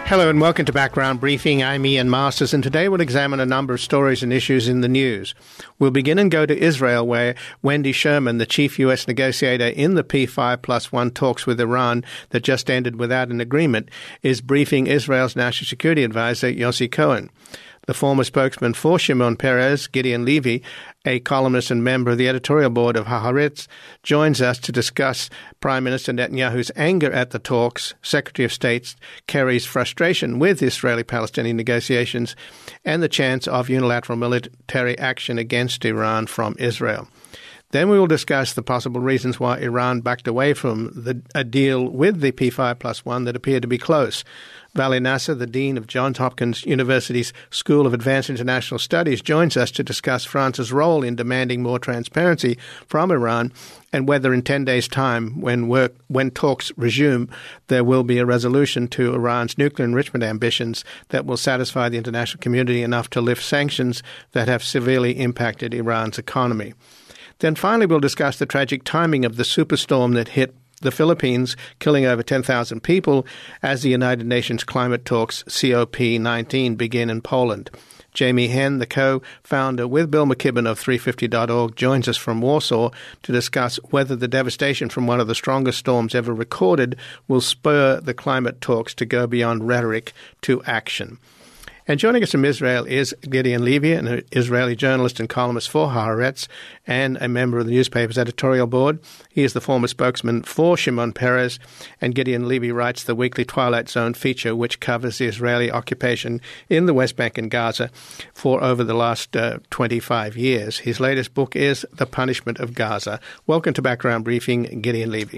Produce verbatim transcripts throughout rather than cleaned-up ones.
Hello and welcome to Background Briefing. I'm Ian Masters, and today we'll examine a number of stories and issues in the news. We'll begin and go to Israel, where Wendy Sherman, the chief U S negotiator in the P five plus one talks with Iran that just ended without an agreement, is briefing Israel's National Security Advisor, Yossi Cohen. The former spokesman for Shimon Peres, Gideon Levy, a columnist and member of the editorial board of Haaretz, joins us to discuss Prime Minister Netanyahu's anger at the talks, Secretary of State Kerry's frustration with Israeli-Palestinian negotiations, and the chance of unilateral military action against Iran from Israel. Then we will discuss the possible reasons why Iran backed away from the, a deal with the P five plus one that appeared to be close. Vali Nasser, the Dean of Johns Hopkins University's School of Advanced International Studies, joins us to discuss France's role in demanding more transparency from Iran and whether in ten days' time, when work, when talks resume, there will be a resolution to Iran's nuclear enrichment ambitions that will satisfy the international community enough to lift sanctions that have severely impacted Iran's economy. Then finally, we'll discuss the tragic timing of the superstorm that hit the Philippines, killing over ten thousand people as the United Nations climate talks C O P nineteen begin in Poland. Jamie Henn, the co-founder with Bill McKibben of three fifty dot org, joins us from Warsaw to discuss whether the devastation from one of the strongest storms ever recorded will spur the climate talks to go beyond rhetoric to action. And joining us from Israel is Gideon Levy, an Israeli journalist and columnist for Haaretz and a member of the newspaper's editorial board. He is the former spokesman for Shimon Peres, and Gideon Levy writes the weekly Twilight Zone feature, which covers the Israeli occupation in the West Bank and Gaza for over the last uh, twenty-five years. His latest book is The Punishment of Gaza. Welcome to Background Briefing, Gideon Levy.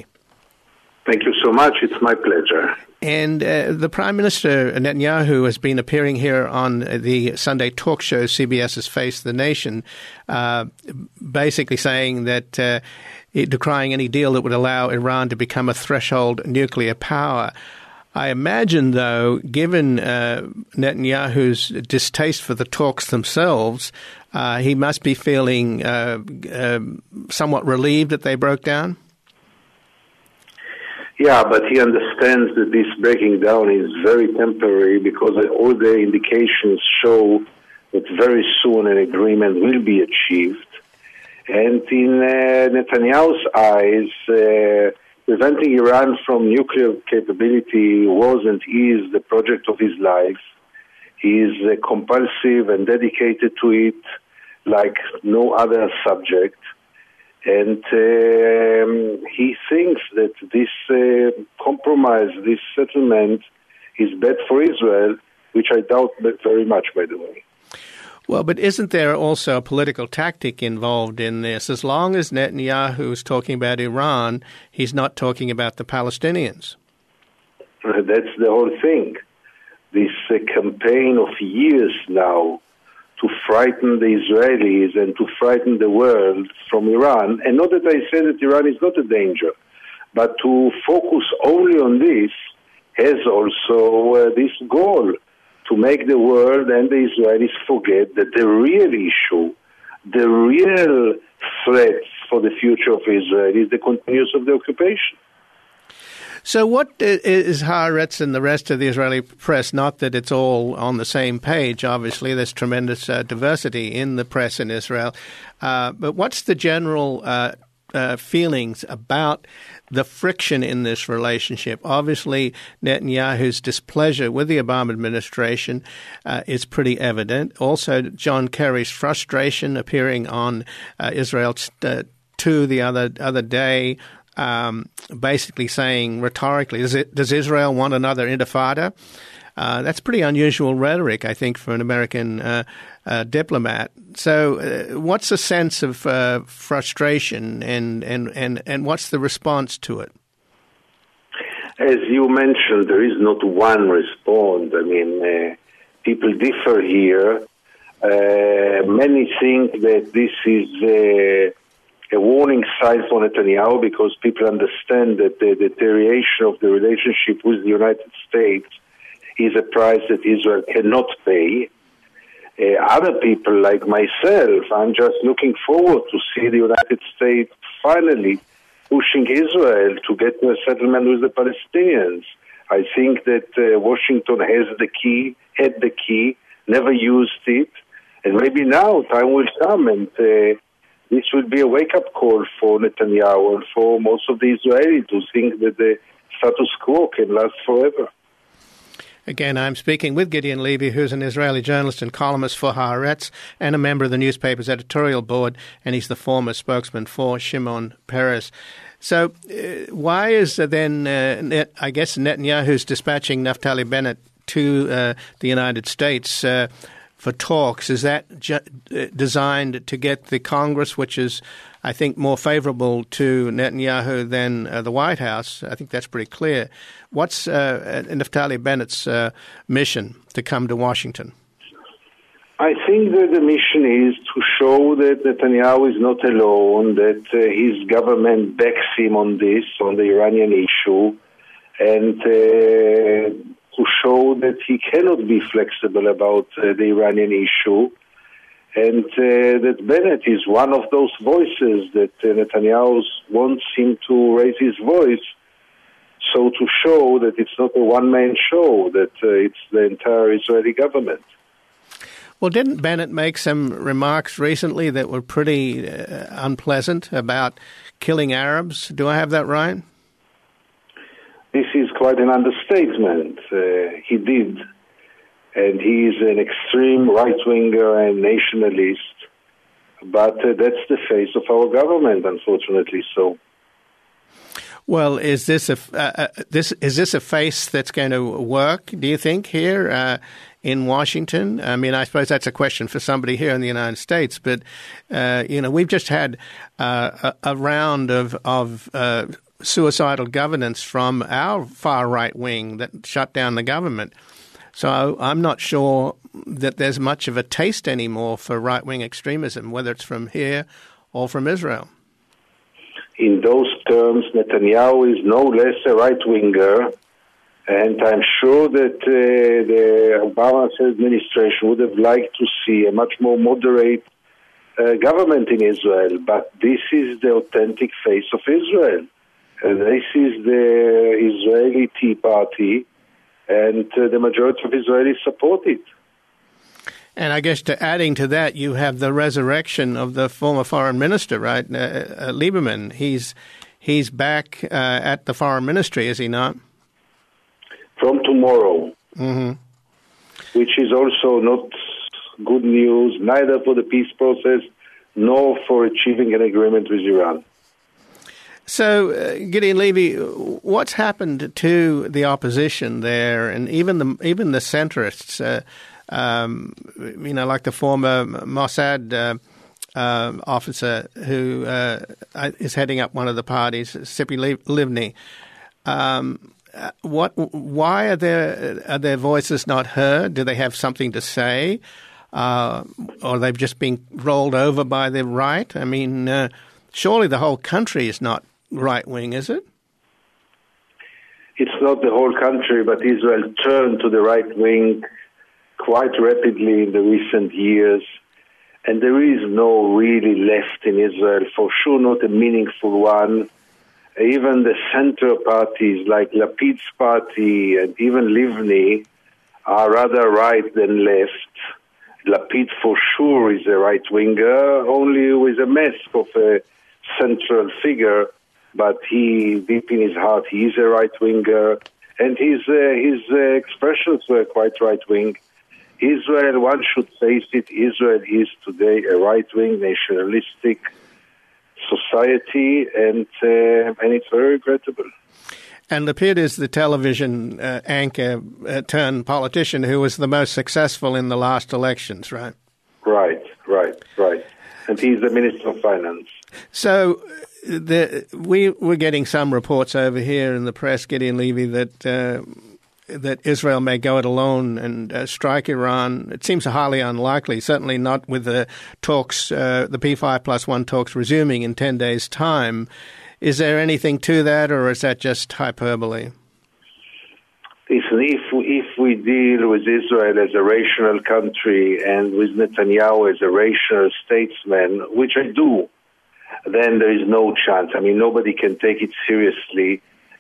Thank you so much. It's my pleasure. And uh, the Prime Minister, Netanyahu, has been appearing here on the Sunday talk show, CBS's Face the Nation, uh, basically saying that uh, decrying any deal that would allow Iran to become a threshold nuclear power. I imagine, though, given uh, Netanyahu's distaste for the talks themselves, uh, he must be feeling uh, uh, somewhat relieved that they broke down. Yeah, but he understands that this breaking down is very temporary because all the indications show that very soon an agreement will be achieved. And in uh, Netanyahu's eyes, uh, preventing Iran from nuclear capability was and is the project of his life. He is uh, compulsive and dedicated to it like no other subject. And um, he thinks that this uh, compromise, this settlement, is bad for Israel, which I doubt very much, by the way. Well, but isn't there also a political tactic involved in this? As long as Netanyahu is talking about Iran, he's not talking about the Palestinians. Uh, that's the whole thing. This uh, campaign of years now to frighten the Israelis and to frighten the world from Iran. And not that I say that Iran is not a danger, but to focus only on this has also uh, this goal to make the world and the Israelis forget that the real issue, the real threat for the future of Israel is the continuance of the occupation. So what is Haaretz and the rest of the Israeli press, not that it's all on the same page, obviously there's tremendous uh, diversity in the press in Israel, uh, but what's the general uh, uh, feelings about the friction in this relationship? Obviously, Netanyahu's displeasure with the Obama administration uh, is pretty evident. Also, John Kerry's frustration appearing on uh, Israel uh, two the other, other day, Um, basically saying rhetorically, does, it, does Israel want another intifada? Uh, that's pretty unusual rhetoric, I think, for an American uh, uh, diplomat. So uh, what's the sense of uh, frustration and, and, and, and what's the response to it? As you mentioned, there is not one response. I mean, uh, people differ here. Uh, many think that this is Uh, a warning sign for Netanyahu because people understand that the deterioration of the relationship with the United States is a price that Israel cannot pay. Uh, other people like myself, I'm just looking forward to see the United States finally pushing Israel to get to a settlement with the Palestinians. I think that uh, Washington has the key, had the key, never used it, and maybe now time will come and uh, this will be a wake-up call for Netanyahu and for most of the Israelis who think that the status quo can last forever. Again, I'm speaking with Gideon Levy, who's an Israeli journalist and columnist for Haaretz and a member of the newspaper's editorial board, and he's the former spokesman for Shimon Peres. So uh, why is then, uh, Net, I guess, Netanyahu's dispatching Naftali Bennett to uh, the United States uh, for talks? Is that ju- designed to get the Congress, which is, I think, more favorable to Netanyahu than uh, the White House? I think that's pretty clear. What's uh, Naftali Bennett's uh, mission to come to Washington? I think that the mission is to show that Netanyahu is not alone, that uh, his government backs him on this, on the Iranian issue, and uh, to show that he cannot be flexible about uh, the Iranian issue, and uh, that Bennett is one of those voices that uh, Netanyahu wants him to raise his voice, so to show that it's not a one-man show, that uh, it's the entire Israeli government. Well, didn't Bennett make some remarks recently that were pretty uh, unpleasant about killing Arabs? Do I have that right? This is quite an understatement. Uh, he did. And he is an extreme right-winger and nationalist. But uh, that's the face of our government, unfortunately so. Well, is this a uh, this is this a face that's going to work, do you think, here uh, in Washington? I mean, I suppose that's a question for somebody here in the United States. But uh, you know, we've just had uh, a, a round of of uh, suicidal governance from our far right wing that shut down the government. So I'm not sure that there's much of a taste anymore for right wing extremism, whether it's from here or from Israel. In those terms, Netanyahu is no less a right-winger, and I'm sure that uh, the Obama administration would have liked to see a much more moderate uh, government in Israel, but this is the authentic face of Israel. Uh, this is the Israeli Tea Party, and uh, the majority of Israelis support it. And I guess to adding to that, you have the resurrection of the former foreign minister, right, uh, uh, Lieberman. He's he's back uh, at the foreign ministry, is he not? From tomorrow, mm-hmm. which is also not good news, neither for the peace process nor for achieving an agreement with Iran. So, uh, Gideon Levy, what's happened to the opposition there, and even the even the centrists? Uh, Um, you know, like the former Mossad uh, uh, officer who uh, is heading up one of the parties, Tzipi Livni. Um, what? Why are their are their voices not heard? Do they have something to say, uh, or they've just been rolled over by the right? I mean, uh, surely the whole country is not right wing, is it? It's not the whole country, but Israel turned to the right wing quite rapidly in the recent years, and there is no really left in Israel, for sure not a meaningful one. Even the center parties like Lapid's party and even Livni are rather right than left. Lapid for sure is a right-winger, only with a mask of a central figure, but he, deep in his heart, he is a right-winger, and his, uh, his uh, expressions were quite right-wing. Israel, one should face it, Israel is today a right-wing, nationalistic society, and uh, and it's very regrettable. And Lapid is the television uh, anchor uh, turned politician who was the most successful in the last elections, right? Right, right, right. And he's the Minister of Finance. So the, we, we're getting some reports over here in the press, Gideon Levy, that... Uh, that Israel may go it alone and uh, strike Iran. It seems highly unlikely, certainly not with the talks, uh, the P five plus one talks resuming in ten days' time. Is there anything to that, or is that just hyperbole? Listen, if, if we deal with Israel as a rational country and with Netanyahu as a rational statesman, which I do, then there is no chance. I mean, nobody can take it seriously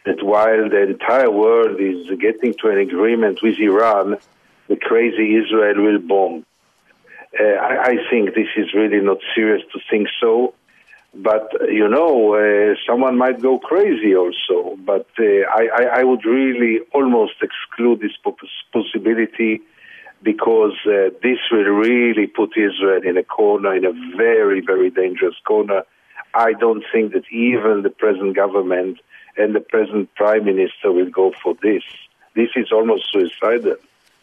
that while the entire world is getting to an agreement with Iran, the crazy Israel will bomb. Uh, I, I think this is really not serious to think so. But, you know, uh, someone might go crazy also. But uh, I, I, I would really almost exclude this possibility because uh, this will really put Israel in a corner, in a very, very dangerous corner. I don't think that even the present government and the present prime minister will go for this. This is almost suicidal.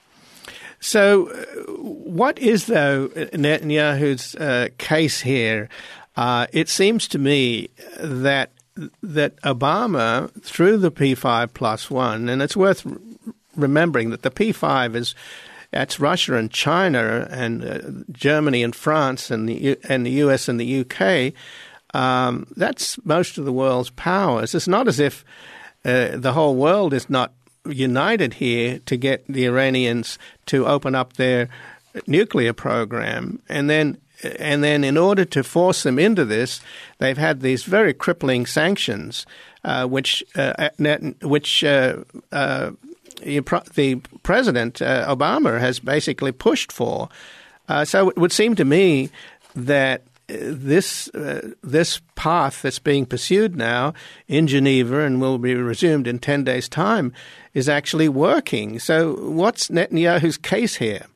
So uh, what is, though, Netanyahu's uh, case here? Uh, it seems to me that that Obama, through the P five plus one, and it's worth remembering that the P five is that's Russia and China and uh, Germany and France and the U- and the U S and the U K. Um, that's most of the world's powers. It's not as if uh, the whole world is not united here to get the Iranians to open up their nuclear program, and then. And then in order to force them into this, they've had these very crippling sanctions, uh, which uh, which uh, uh, the President, uh, Obama, has basically pushed for. Uh, so it would seem to me that this uh, this path that's being pursued now in Geneva and will be resumed in ten days' time is actually working. So what's Netanyahu's case here?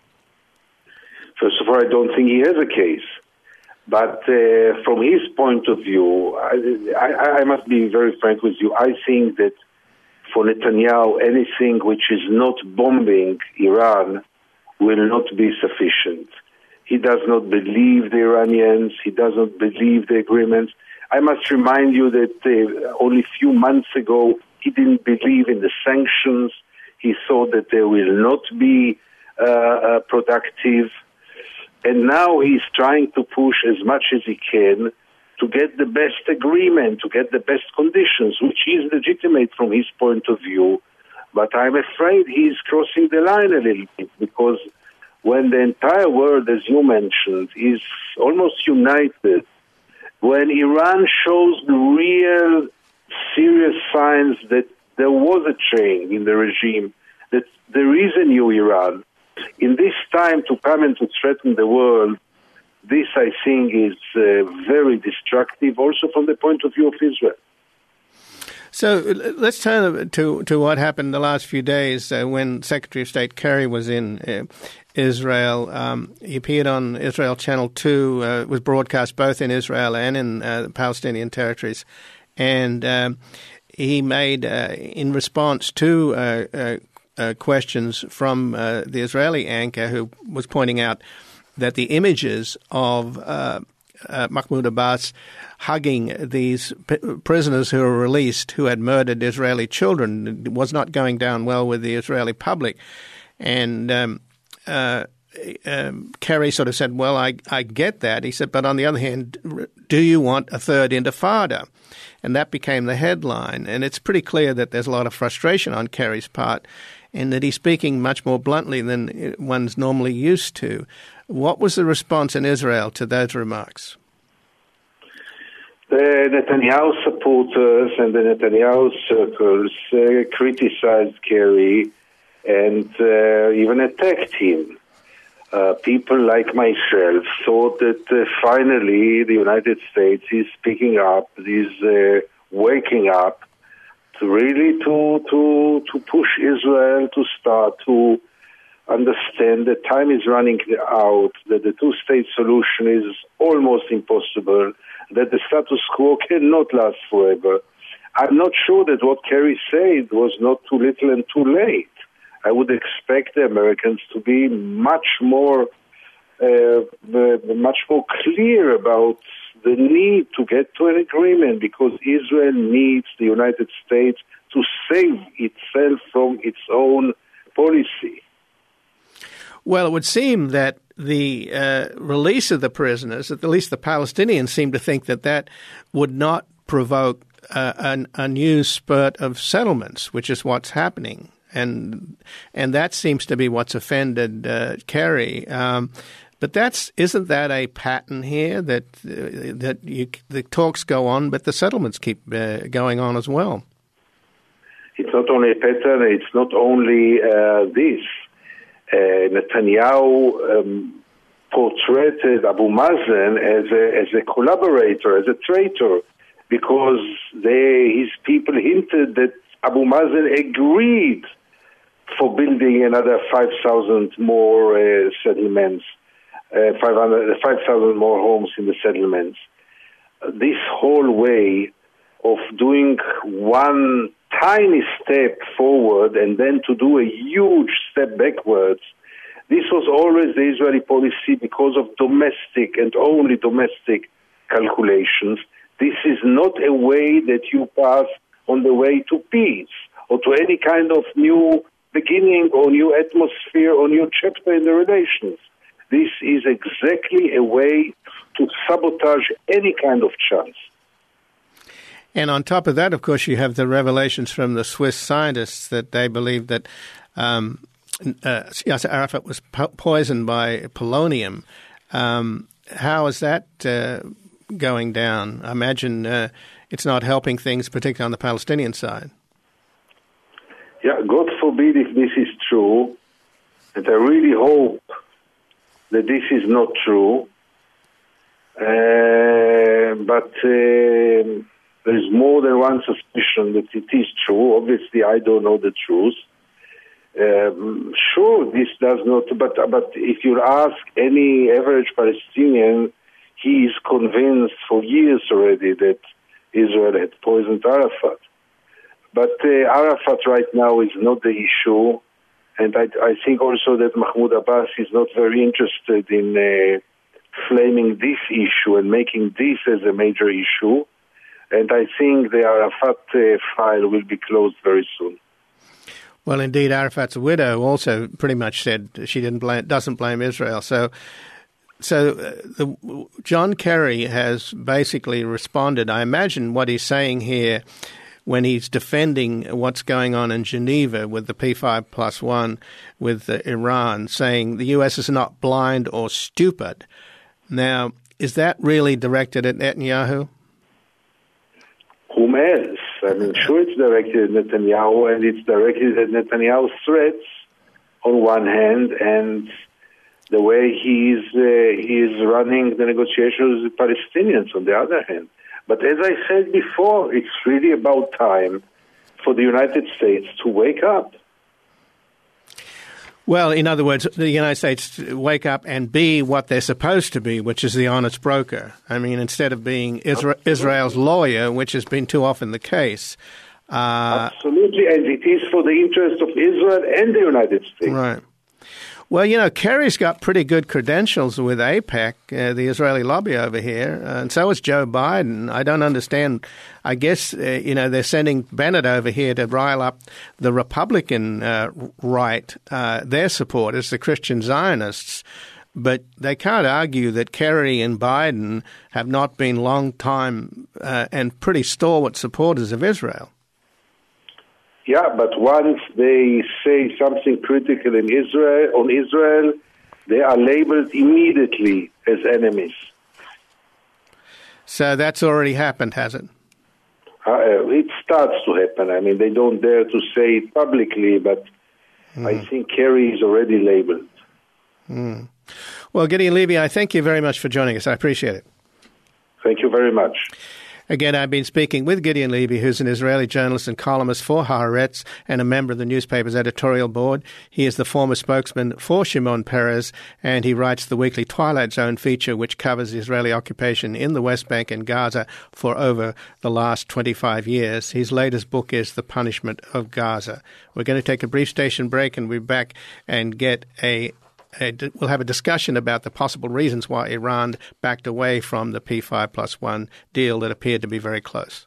First of all, I don't think he has a case. But uh, from his point of view, I, I, I must be very frank with you. I think that for Netanyahu, anything which is not bombing Iran will not be sufficient. He does not believe the Iranians. He does not believe the agreements. I must remind you that uh, only a few months ago, he didn't believe in the sanctions. He thought that they will not be uh, uh, productive. And now he's trying to push as much as he can to get the best agreement, to get the best conditions, which is legitimate from his point of view. But I'm afraid he's crossing the line a little bit because when the entire world, as you mentioned, is almost united, when Iran shows the real serious signs that there was a change in the regime, that there is a new Iran, in this time to come and to threaten the world, this, I think, is uh, very destructive, also from the point of view of Israel. So let's turn to to what happened the last few days uh, when Secretary of State Kerry was in uh, Israel. Um, he appeared on Israel Channel two. Uh, it was broadcast both in Israel and in uh, the Palestinian territories. And um, he made, uh, in response to uh, uh, Uh, questions from uh, the Israeli anchor who was pointing out that the images of uh, uh, Mahmoud Abbas hugging these p- prisoners who were released who had murdered Israeli children was not going down well with the Israeli public. And um, uh, um, Kerry sort of said, well, I, I get that. He said, but on the other hand, do you want a third intifada? And that became the headline. And it's pretty clear that there's a lot of frustration on Kerry's part and that he's speaking much more bluntly than one's normally used to. What was the response in Israel to those remarks? The Netanyahu supporters and the Netanyahu circles uh, criticized Kerry and uh, even attacked him. Uh, people like myself thought that uh, finally the United States is picking up, is uh, waking up, to really to to to push Israel to start to understand that time is running out, that the two-state solution is almost impossible, that the status quo cannot last forever. I'm not sure that what Kerry said was not too little and too late. I would expect the Americans to be much more uh, much more clear about the need to get to an agreement because Israel needs the United States to save itself from its own policy. Well, it would seem that the uh, release of the prisoners, at least the Palestinians seem to think that that would not provoke uh, an, a new spurt of settlements, which is what's happening. And and that seems to be what's offended uh, Kerry. Um, but that's isn't that a pattern here that uh, that you, the talks go on, but the settlements keep uh, going on as well? it's not only a pattern, it's not only uh, this. Uh, Netanyahu um, portrayed Abu Mazen as a, as a collaborator, as a traitor, because they, his people hinted that Abu Mazen agreed for building another five thousand more uh, settlements, uh, five thousand more homes in the settlements. Uh, this whole way of doing one tiny step forward and then to do a huge step backwards, this was always the Israeli policy because of domestic and only domestic calculations. This is not a way that you pass on the way to peace or to any kind of new beginning or new atmosphere or new chapter in the relations. This is exactly a way to sabotage any kind of chance. And on top of that, of course, you have the revelations from the Swiss scientists that they believe that um, uh, Yasser Arafat was po- poisoned by polonium. Um, how is that uh, going down? I imagine uh, it's not helping things, particularly on the Palestinian side. Yeah, God forbid if this is true, and I really hope that this is not true. Uh, but uh, there is more than one suspicion that it is true. Obviously, I don't know the truth. Um, sure, this does not, but but if you ask any average Palestinian, he is convinced for years already that Israel had poisoned Arafat. But uh, Arafat right now is not the issue, and I, I think also that Mahmoud Abbas is not very interested in uh, flaming this issue and making this as a major issue. And I think the Arafat uh, file will be closed very soon. Well, indeed, Arafat's widow also pretty much said she didn't blame, doesn't blame Israel. So, so uh, the, John Kerry has basically responded. I imagine what he's saying here, when he's defending what's going on in Geneva with the P five plus one with uh, Iran, saying the U S is not blind or stupid. Now, is that really directed at Netanyahu? Whom else? I mean, sure, it's directed at Netanyahu, and it's directed at Netanyahu's threats on one hand, and the way he's uh, he's running the negotiations with the Palestinians on the other hand. But as I said before, it's really about time for the United States to wake up. Well, in other words, the United States wake up and be what they're supposed to be, which is the honest broker. I mean, instead of being Isra- Israel's lawyer, which has been too often the case. Uh, Absolutely, and it is for the interest of Israel and the United States. Right. Well, you know, Kerry's got pretty good credentials with AIPAC, uh, the Israeli lobby over here, uh, and so is Joe Biden. I don't understand. I guess, uh, you know, they're sending Bennett over here to rile up the Republican uh, right, uh, their supporters, the Christian Zionists. But they can't argue that Kerry and Biden have not been long-time uh, and pretty stalwart supporters of Israel. Yeah, but once they say something critical in Israel on Israel, they are labeled immediately as enemies. So that's already happened, has it? Uh, it starts to happen. I mean, they don't dare to say it publicly, but mm. I think Kerry is already labeled. Mm. Well, Gideon Levy, I thank you very much for joining us. I appreciate it. Thank you very much. Again, I've been speaking with Gideon Levy, who's an Israeli journalist and columnist for Haaretz and a member of the newspaper's editorial board. He is the former spokesman for Shimon Peres, and he writes the weekly Twilight Zone feature, which covers the Israeli occupation in the West Bank and Gaza for over the last twenty-five years. His latest book is The Punishment of Gaza. We're going to take a brief station break, and we'll be back and get a A, we'll have a discussion about the possible reasons why Iran backed away from the P five plus one deal that appeared to be very close.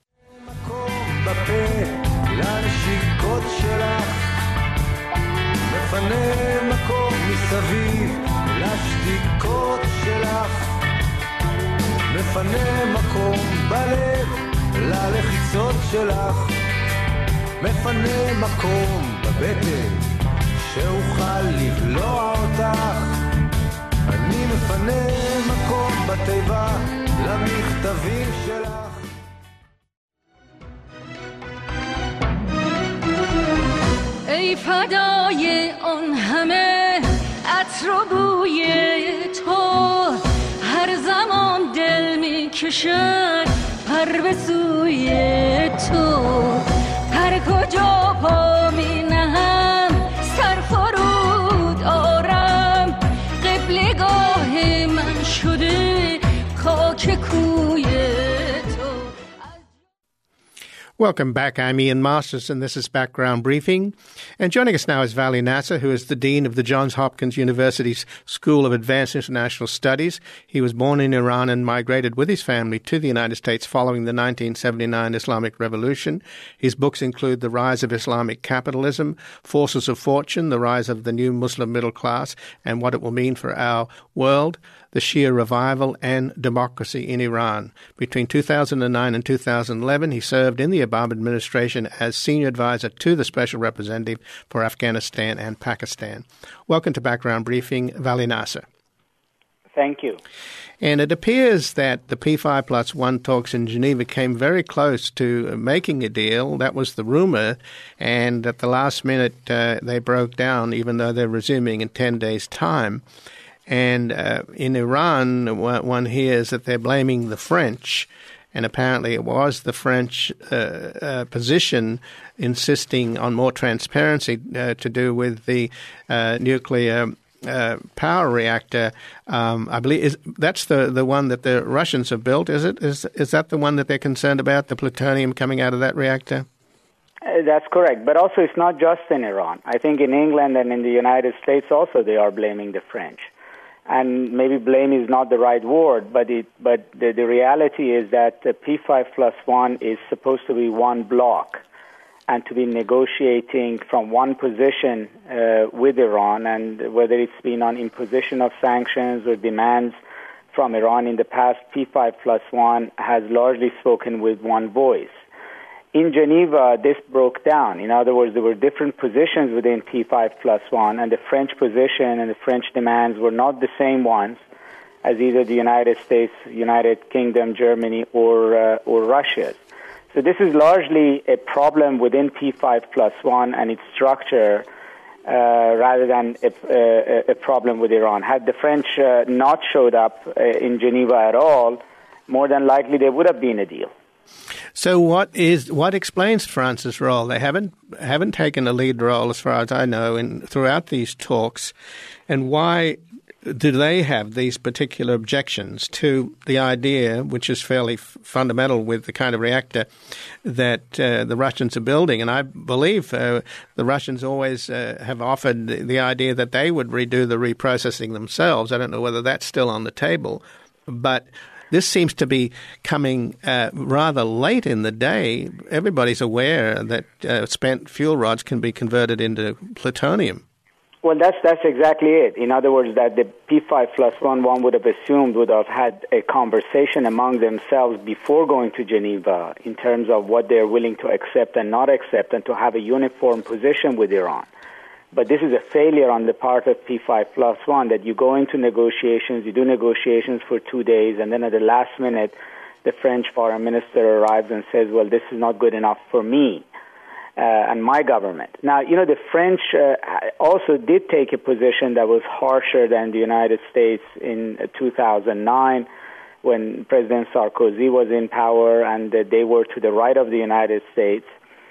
שאוכל לבלוע אותך אני מפנה מקום בתיבה למכתבים שלך ای فدای آن همه عطر و بوی تو هر زمان دل می کشد پر به سوی تو هر کجا پا می نهم سر فرود آرم قبلگاه من شده خاک کوی تو. Welcome back. I'm Ian Masters, and this is Background Briefing. And joining us now is Vali Nasser, who is the Dean of the Johns Hopkins University's School of Advanced International Studies. He was born in Iran and migrated with his family to the United States following the nineteen seventy-nine Islamic Revolution. His books include The Rise of Islamic Capitalism, Forces of Fortune, The Rise of the New Muslim Middle Class, and What It Will Mean for Our World, The Shia Revival, and Democracy in Iran. Between two thousand nine and two thousand eleven, he served in the Obama administration as senior advisor to the Special Representative for Afghanistan and Pakistan. Welcome to Background Briefing, Vali Nasser. Thank you. And it appears that the P five plus one talks in Geneva came very close to making a deal. That was the rumor. And at the last minute, uh, they broke down, even though they're resuming in ten days' time. And uh, in Iran, one hears that they're blaming the French, and apparently it was the French uh, uh, position insisting on more transparency uh, to do with the uh, nuclear uh, power reactor. Um, I believe is, that's the, the one that the Russians have built, is it? Is, is that the one that they're concerned about, the plutonium coming out of that reactor? Uh, that's correct. But also it's not just in Iran. I think in England and in the United States also they are blaming the French. And maybe blame is not the right word, but it, but the, the reality is that the P five plus one is supposed to be one block and to be negotiating from one position uh, with Iran, and whether it's been on imposition of sanctions or demands from Iran in the past, P five plus one has largely spoken with one voice. In Geneva, this broke down. In other words, there were different positions within P five plus one, and the French position and the French demands were not the same ones as either the United States, United Kingdom, Germany, or uh, or Russia's. So this is largely a problem within P five plus one and its structure, uh, rather than a, a, a problem with Iran. Had the French uh, not showed up uh, in Geneva at all, more than likely there would have been a deal. So what is what explains France's role? They haven't haven't taken a lead role, as far as I know, in throughout these talks. And why do they have these particular objections to the idea, which is fairly f- fundamental with the kind of reactor that uh, the Russians are building? And I believe uh, the Russians always uh, have offered the, the idea that they would redo the reprocessing themselves. I don't know whether that's still on the table, but this seems to be coming uh, rather late in the day. Everybody's aware that uh, spent fuel rods can be converted into plutonium. Well, that's that's exactly it. In other words, that the P five plus one, one would have assumed would have had a conversation among themselves before going to Geneva in terms of what they're willing to accept and not accept, and to have a uniform position with Iran. But this is a failure on the part of P five plus one, that you go into negotiations, you do negotiations for two days, and then at the last minute, the French foreign minister arrives and says, well, this is not good enough for me uh, and my government. Now, you know, the French uh, also did take a position that was harsher than the United States in uh, two thousand nine, when President Sarkozy was in power, and uh, they were to the right of the United States.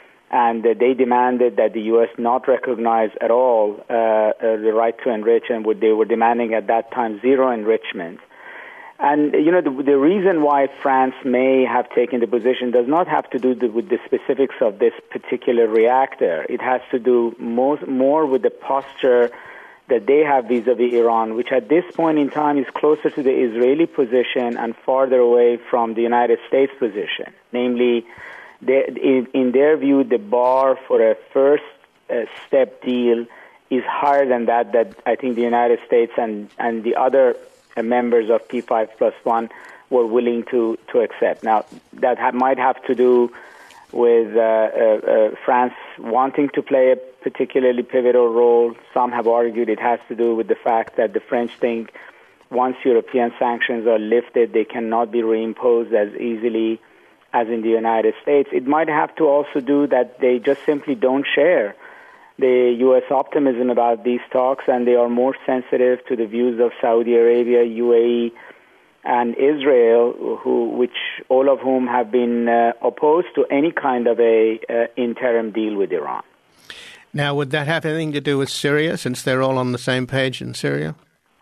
And uh, they demanded that the U S not recognize at all uh, uh, the right to enrich, and what they were demanding at that time zero enrichment. And, you know, the, the reason why France may have taken the position does not have to do the, with the specifics of this particular reactor. It has to do most, more with the posture that they have vis-a-vis Iran, which at this point in time is closer to the Israeli position and farther away from the United States position, namely, They, in, in their view, the bar for a first uh, step deal is higher than that, that I think the United States and, and the other uh, members of P five plus one were willing to, to accept. Now, that ha- might have to do with uh, uh, uh, France wanting to play a particularly pivotal role. Some have argued it has to do with the fact that the French think once European sanctions are lifted, they cannot be reimposed as easily as in the United States. It might have to also do that they just simply don't share the U S optimism about these talks, and they are more sensitive to the views of Saudi Arabia, U A E, and Israel, who, which all of whom have been uh, opposed to any kind of a uh, interim deal with Iran. Now, would that have anything to do with Syria, since they're all on the same page in Syria?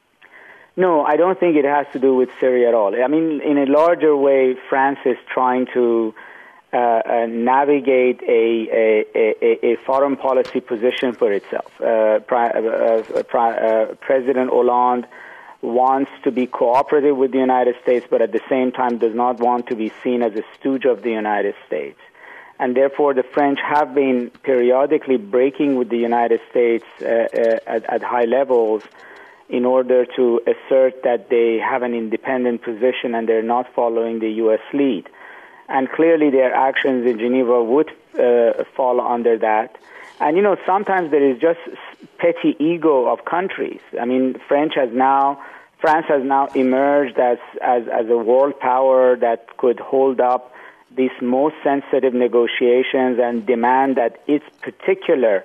No, I don't think it has to do with Syria at all. I mean, in a larger way, France is trying to uh, uh, navigate a, a, a, a foreign policy position for itself. Uh, pri- uh, uh, pri- uh, President Hollande wants to be cooperative with the United States, but at the same time does not want to be seen as a stooge of the United States. And therefore, the French have been periodically breaking with the United States uh, uh, at, at high levels in order to assert that they have an independent position and they're not following the U S lead. And clearly, their actions in Geneva would uh, fall under that. And, you know, sometimes there is just petty ego of countries. I mean, French has now, France has now emerged as, as, as a world power that could hold up these most sensitive negotiations and demand that its particular,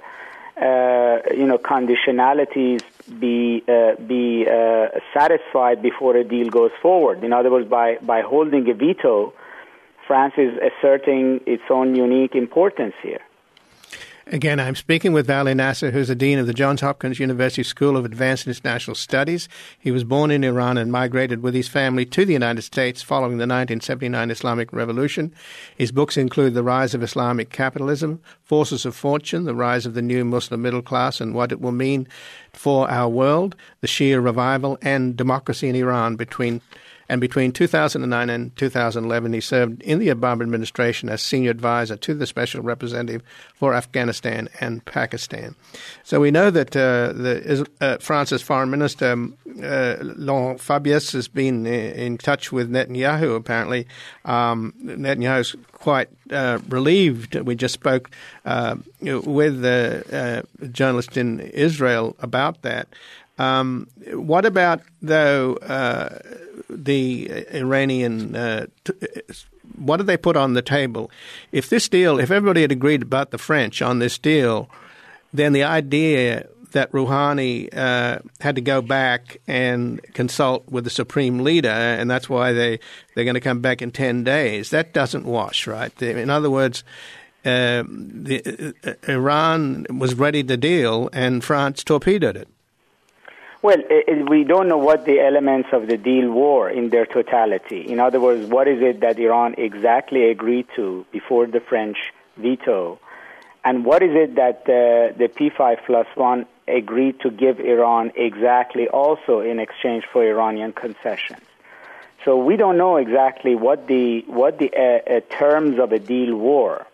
uh, you know, conditionalities be uh, be uh, satisfied before a deal goes forward. In other words, by, by holding a veto, France is asserting its own unique importance here. Again, I'm speaking with Vali Nasser, who's the Dean of the Johns Hopkins University School of Advanced International Studies. He was born in Iran and migrated with his family to the United States following the nineteen seventy-nine Islamic Revolution. His books include The Rise of Islamic Capitalism, Forces of Fortune, The Rise of the New Muslim Middle Class and What It Will Mean for Our World, The Shia Revival, and Democracy in Iran between And between two thousand nine and two thousand eleven, he served in the Obama administration as senior advisor to the special representative for Afghanistan and Pakistan. So we know that uh, the uh, France's foreign minister, uh, Laurent Fabius, has been in touch with Netanyahu, apparently. Um, Netanyahu's quite uh, relieved. We just spoke uh, with a uh, journalist in Israel about that. Um, what about, though, uh, the Iranian, uh, t- what did they put on the table? If this deal, if everybody had agreed about the French on this deal, then the idea that Rouhani uh, had to go back and consult with the supreme leader, and that's why they, they're going to come back in ten days, that doesn't wash, right? In other words, uh, the, uh, Iran was ready to deal, and France torpedoed it. Well, it, we don't know what the elements of the deal were in their totality. In other words, what is it that Iran exactly agreed to before the French veto? And what is it that uh, the P five plus one agreed to give Iran exactly also in exchange for Iranian concessions? So we don't know exactly what the, what the uh, uh, terms of a deal were.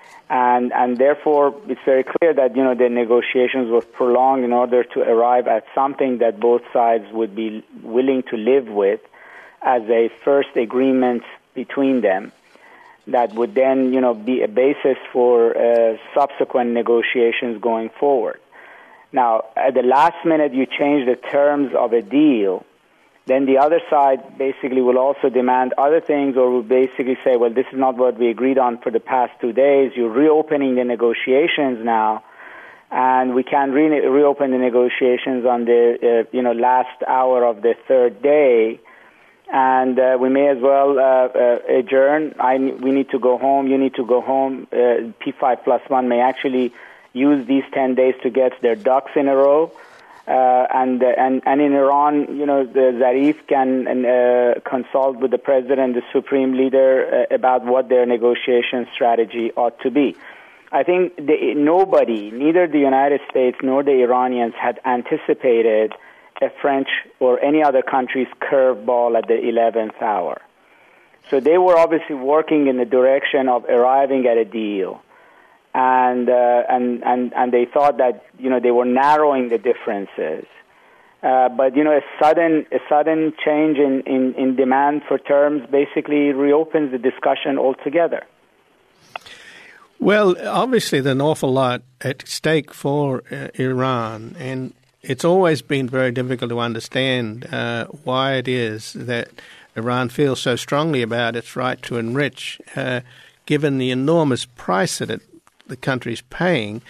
And and therefore, it's very clear that, you know, the negotiations were prolonged in order to arrive at something that both sides would be willing to live with as a first agreement between them that would then, you know, be a basis for uh, subsequent negotiations going forward. Now, at the last minute, you change the terms of a deal, then the other side basically will also demand other things, or will basically say, well, this is not what we agreed on for the past two days. You're reopening the negotiations now, and we can re- reopen the negotiations on the uh, you know last hour of the third day, and uh, we may as well uh, uh, adjourn. I, we need to go home. You need to go home. Uh, P five plus one may actually use these ten days to get their ducks in a row. Uh, and, uh, and and in Iran, you know, the Zarif can uh, consult with the president, the supreme leader, uh, about what their negotiation strategy ought to be. I think the, nobody, neither the United States nor the Iranians, had anticipated a French or any other country's curveball at the eleventh hour. So they were obviously working in the direction of arriving at a deal. And, uh, and and and they thought that, you know, they were narrowing the differences, uh, but you know a sudden a sudden change in, in, in demand for terms basically reopens the discussion altogether. Well, obviously, there's an awful lot at stake for uh, Iran, and it's always been very difficult to understand uh, why it is that Iran feels so strongly about its right to enrich, uh, given the enormous price that it the country's paying,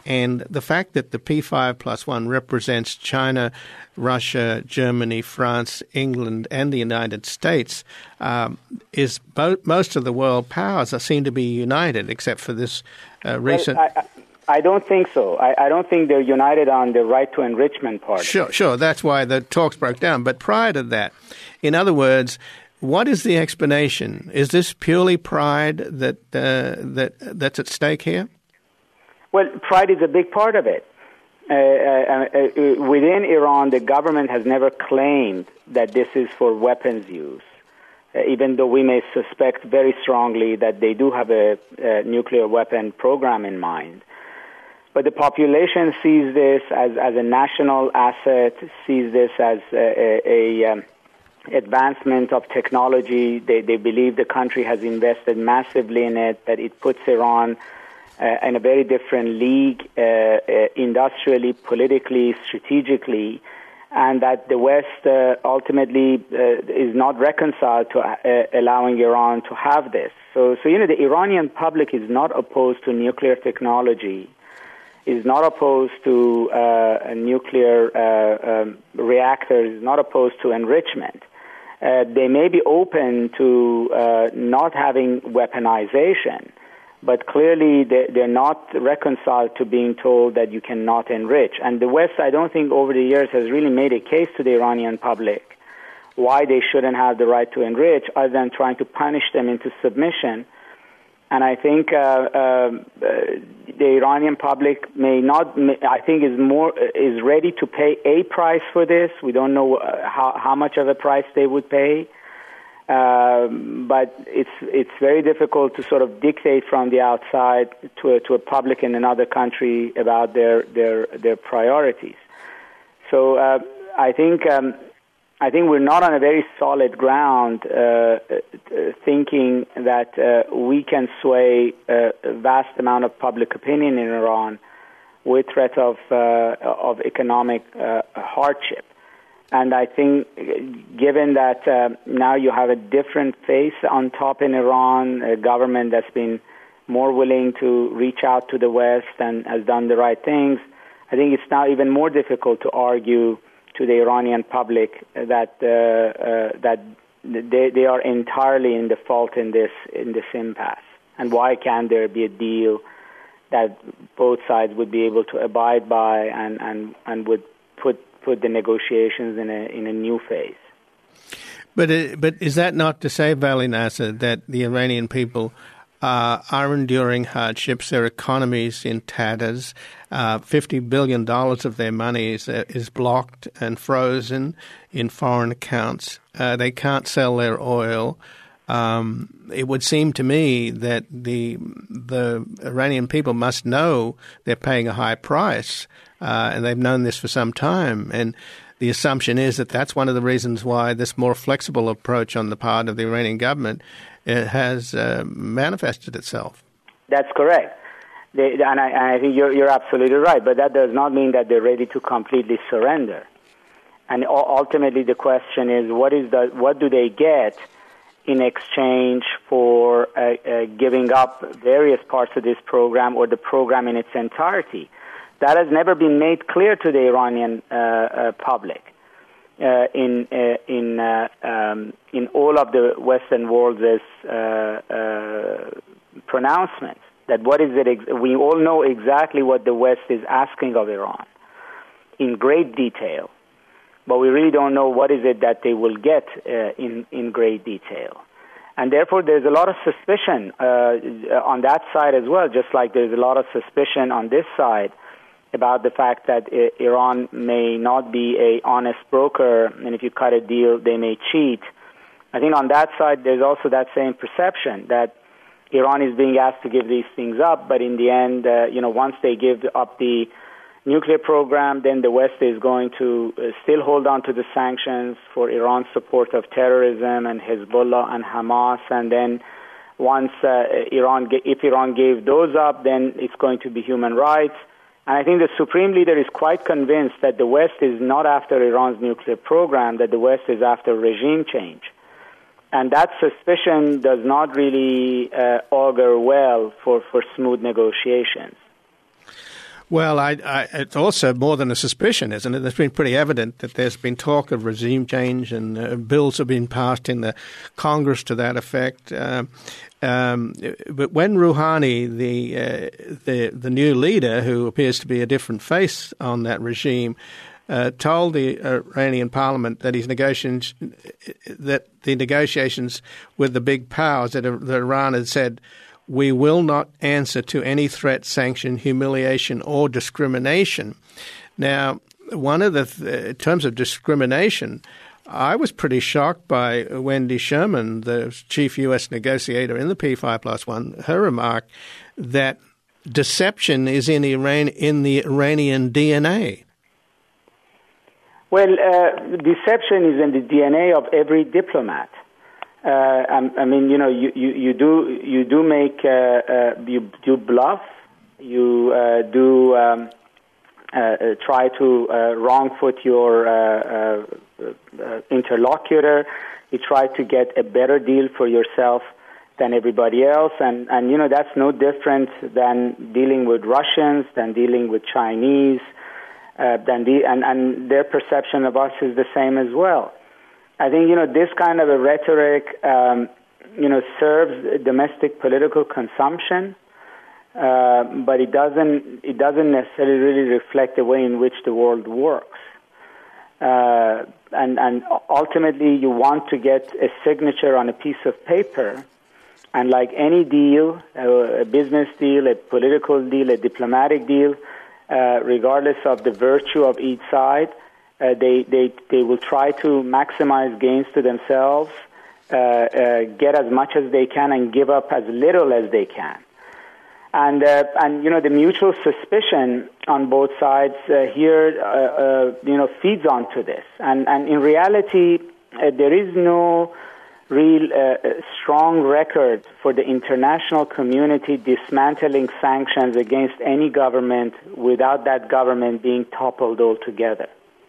And the fact that the P five plus one represents China, Russia, Germany, France, England, and the United States um, is bo- most of the world powers are seem to be united, except for this uh, recent. Well, I, I don't think so. I, I don't think they're united on the right to enrichment part. Sure, sure. That's why the talks broke down. But prior to that, in other words, what is the explanation? Is this purely pride that uh, that that's at stake here? Well, pride is a big part of it. Uh, uh, uh, within Iran, the government has never claimed that this is for weapons use, uh, even though we may suspect very strongly that they do have a, a nuclear weapon program in mind. But the population sees this as, as a national asset, sees this as a, a, a um, advancement of technology. They, they believe the country has invested massively in it, that it puts Iran uh, in a very different league, uh, uh, industrially, politically, strategically, and that the West uh, ultimately uh, is not reconciled to uh, allowing Iran to have this. So, so, you know, the Iranian public is not opposed to nuclear technology, is not opposed to uh, a nuclear uh, um, reactors, is not opposed to enrichment. Uh, they may be open to uh, not having weaponization, but clearly they, they're not reconciled to being told that you cannot enrich. And the West, I don't think over the years has really made a case to the Iranian public why they shouldn't have the right to enrich, other than trying to punish them into submission. And I think uh, uh, the Iranian public may not, I think, is more is ready to pay a price for this. We don't know how, how much of a price they would pay, um, but it's it's very difficult to sort of dictate from the outside to a, to a public in another country about their their their priorities. So uh, I think. Um, I think we're not on a very solid ground uh, thinking that uh, we can sway uh, a vast amount of public opinion in Iran with threat of uh, of economic uh, hardship. And I think given that uh, now you have a different face on top in Iran, a government that's been more willing to reach out to the West and has done the right things, I think it's now even more difficult to argue to the Iranian public that uh, uh, that they they are entirely in default in this in this impasse, and why can't there be a deal that both sides would be able to abide by and, and, and would put put the negotiations in a in a new phase. But uh, but is that not to say, Vali Nasser, that the Iranian people Uh, are enduring hardships, their economies in tatters, uh, fifty billion dollars of their money is, uh, is blocked and frozen in foreign accounts. Uh, they can't sell their oil. Um, it would seem to me that the the Iranian people must know they're paying a high price, uh, and they've known this for some time. And the assumption is that that's one of the reasons why this more flexible approach on the part of the Iranian government it has uh, manifested itself. That's correct. They, and, I, and I think you're, you're absolutely right, but that does not mean that they're ready to completely surrender. And ultimately the question is, what is the what do they get in exchange for uh, uh, giving up various parts of this program or the program in its entirety? That has never been made clear to the Iranian uh, uh, public. Uh, in uh, in uh, um, in all of the Western world's uh, uh, pronouncements, that what is it? Ex- we all know exactly what the West is asking of Iran in great detail, but we really don't know what is it that they will get uh, in in great detail, and therefore there's a lot of suspicion uh, on that side as well, just like there's a lot of suspicion on this side about the fact that Iran may not be a honest broker, and if you cut a deal, they may cheat. I think on that side, there's also that same perception that Iran is being asked to give these things up, but in the end, uh, you know, once they give up the nuclear program, then the West is going to uh, still hold on to the sanctions for Iran's support of terrorism and Hezbollah and Hamas, and then once uh, Iran, if Iran gave those up, then it's going to be human rights. And I think the Supreme Leader is quite convinced that the West is not after Iran's nuclear program, that the West is after regime change. And that suspicion does not really uh, augur well for, for smooth negotiations. Well, I, I, it's also more than a suspicion, isn't it? It's been pretty evident that there's been talk of regime change, and uh, bills have been passed in the Congress to that effect. Uh, um, but when Rouhani, the, uh, the the new leader, who appears to be a different face on that regime, uh, told the Iranian parliament that his negotiations, that the negotiations with the big powers, that, that Iran had said, we will not answer to any threat, sanction, humiliation, or discrimination. Now, one of the, th- in terms of discrimination, I was pretty shocked by Wendy Sherman, the chief U S negotiator in the P five plus one, her remark that deception is in Iran, in the Iranian D N A. Well, uh, deception is in the D N A of every diplomat. Uh, I, I mean, you know, you, you, you do you do make uh, uh, you do bluff, you uh, do um, uh, uh, try to uh, wrong foot your uh, uh, uh, interlocutor. You try to get a better deal for yourself than everybody else, and and you know that's no different than dealing with Russians, than dealing with Chinese, uh, than the and and their perception of us is the same as well. I think, you know, this kind of a rhetoric, um, you know, serves domestic political consumption, uh, but it doesn't it doesn't necessarily really reflect the way in which the world works. Uh, and, and ultimately, you want to get a signature on a piece of paper, and like any deal, a business deal, a political deal, a diplomatic deal, uh, regardless of the virtue of each side, Uh, they, they they will try to maximize gains to themselves, uh, uh, get as much as they can, and give up as little as they can. And uh, and you know the mutual suspicion on both sides uh, here, uh, uh, you know, feeds onto this. And and in reality, uh, there is no real uh, strong record for the international community dismantling sanctions against any government without that government being toppled altogether.